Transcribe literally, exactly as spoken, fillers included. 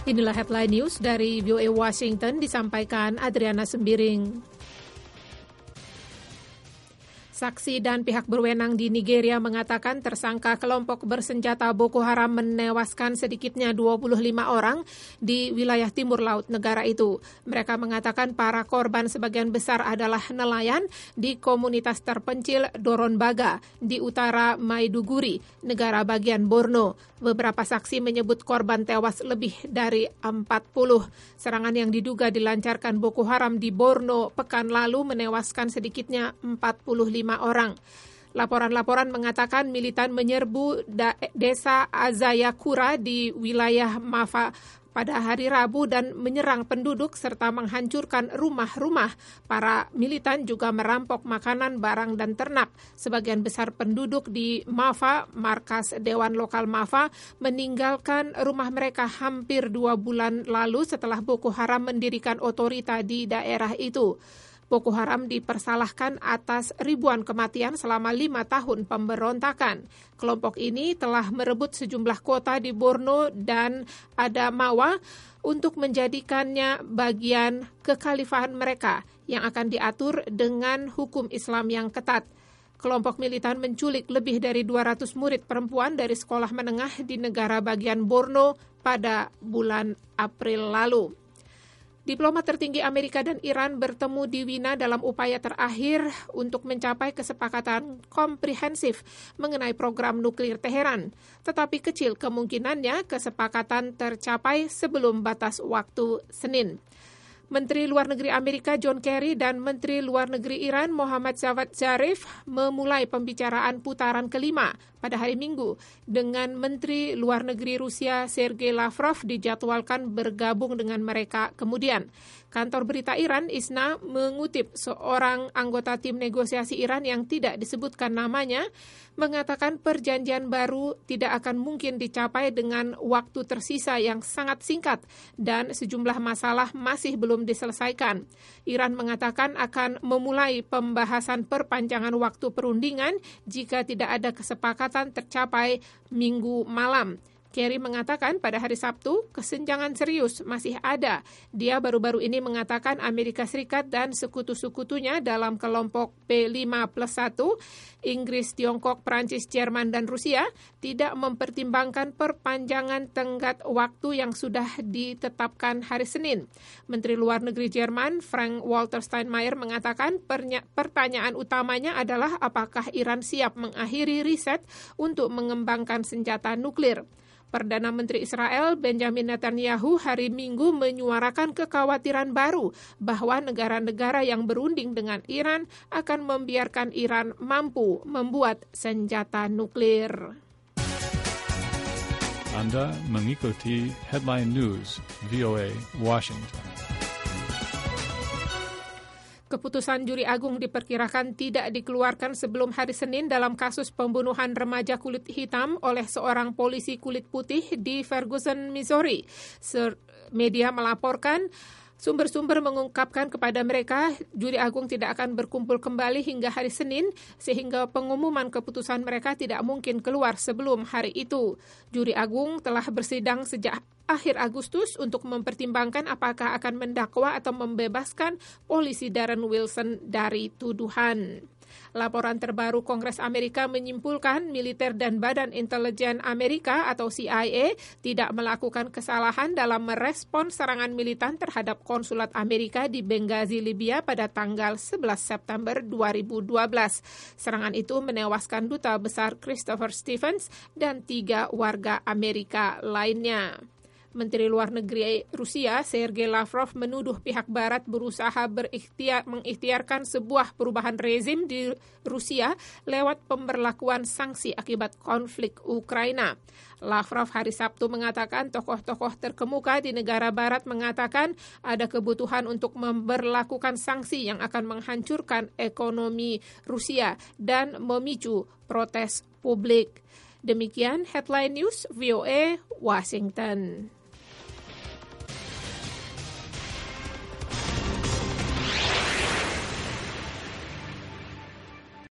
Inilah headline news dari V O A Washington, disampaikan Adriana Sembiring. Saksi dan pihak berwenang di Nigeria mengatakan tersangka kelompok bersenjata Boko Haram menewaskan sedikitnya dua puluh lima orang di wilayah timur laut negara itu. Mereka mengatakan para korban sebagian besar adalah nelayan di komunitas terpencil Doronbaga di utara Maiduguri, negara bagian Borno. Beberapa saksi menyebut korban tewas lebih dari empat puluh. Serangan yang diduga dilancarkan Boko Haram di Borno pekan lalu menewaskan sedikitnya empat puluh lima orang. Laporan-laporan mengatakan militan menyerbu da- desa Azayakura di wilayah Mafa pada hari Rabu dan menyerang penduduk serta menghancurkan rumah-rumah. Para militan juga merampok makanan, barang, dan ternak. Sebagian besar penduduk di Mafa, markas Dewan Lokal Mafa, meninggalkan rumah mereka hampir dua bulan lalu setelah Boko Haram mendirikan otorita di daerah itu. Boko Haram dipersalahkan atas ribuan kematian selama lima tahun pemberontakan. Kelompok ini telah merebut sejumlah kota di Borno dan Adamawa untuk menjadikannya bagian kekhalifahan mereka yang akan diatur dengan hukum Islam yang ketat. Kelompok militan menculik lebih dari dua ratus murid perempuan dari sekolah menengah di negara bagian Borno pada bulan April lalu. Diplomat tertinggi Amerika dan Iran bertemu di Wina dalam upaya terakhir untuk mencapai kesepakatan komprehensif mengenai program nuklir Teheran. Tetapi kecil kemungkinannya kesepakatan tercapai sebelum batas waktu Senin. Menteri Luar Negeri Amerika John Kerry dan Menteri Luar Negeri Iran Mohammad Javad Zarif memulai pembicaraan putaran kelima pada hari Minggu dengan Menteri Luar Negeri Rusia Sergei Lavrov dijadwalkan bergabung dengan mereka kemudian. Kantor berita Iran I S N A mengutip seorang anggota tim negosiasi Iran yang tidak disebutkan namanya mengatakan perjanjian baru tidak akan mungkin dicapai dengan waktu tersisa yang sangat singkat dan sejumlah masalah masih belum diselesaikan. Iran mengatakan akan memulai pembahasan perpanjangan waktu perundingan jika tidak ada kesepakatan tercapai Minggu malam. Kerry mengatakan pada hari Sabtu, kesenjangan serius masih ada. Dia baru-baru ini mengatakan Amerika Serikat dan sekutu-sekutunya dalam kelompok P lima plus satu, Inggris, Tiongkok, Prancis, Jerman, dan Rusia, tidak mempertimbangkan perpanjangan tenggat waktu yang sudah ditetapkan hari Senin. Menteri Luar Negeri Jerman, Frank-Walter Steinmeier, mengatakan pernya- pertanyaan utamanya adalah apakah Iran siap mengakhiri riset untuk mengembangkan senjata nuklir. Perdana Menteri Israel Benjamin Netanyahu hari Minggu menyuarakan kekhawatiran baru bahwa negara-negara yang berunding dengan Iran akan membiarkan Iran mampu membuat senjata nuklir. Anda mengikuti Headline News V O A Washington. Keputusan Juri Agung diperkirakan tidak dikeluarkan sebelum hari Senin dalam kasus pembunuhan remaja kulit hitam oleh seorang polisi kulit putih di Ferguson, Missouri. Media melaporkan sumber-sumber mengungkapkan kepada mereka Juri Agung tidak akan berkumpul kembali hingga hari Senin, sehingga pengumuman keputusan mereka tidak mungkin keluar sebelum hari itu. Juri Agung telah bersidang sejak akhir Agustus untuk mempertimbangkan apakah akan mendakwa atau membebaskan polisi Darren Wilson dari tuduhan. Laporan terbaru Kongres Amerika menyimpulkan militer dan Badan Intelijen Amerika atau C I A tidak melakukan kesalahan dalam merespons serangan militan terhadap konsulat Amerika di Benghazi, Libya pada tanggal sebelas September dua ribu dua belas. Serangan itu menewaskan Duta Besar Christopher Stevens dan tiga warga Amerika lainnya. Menteri Luar Negeri Rusia Sergei Lavrov menuduh pihak Barat berusaha berikhtiar, mengikhtiarkan sebuah perubahan rezim di Rusia lewat pemberlakuan sanksi akibat konflik Ukraina. Lavrov hari Sabtu mengatakan tokoh-tokoh terkemuka di negara Barat mengatakan ada kebutuhan untuk memberlakukan sanksi yang akan menghancurkan ekonomi Rusia dan memicu protes publik. Demikian Headline News V O A Washington.